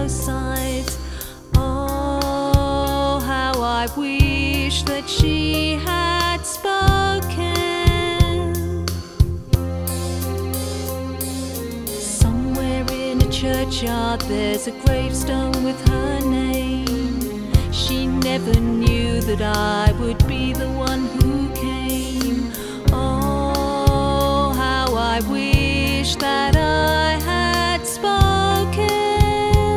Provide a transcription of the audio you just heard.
both sides. Oh, how I wish that she had spoken. Somewhere in a churchyard there's a gravestone with her name. She never knew that I would be the one who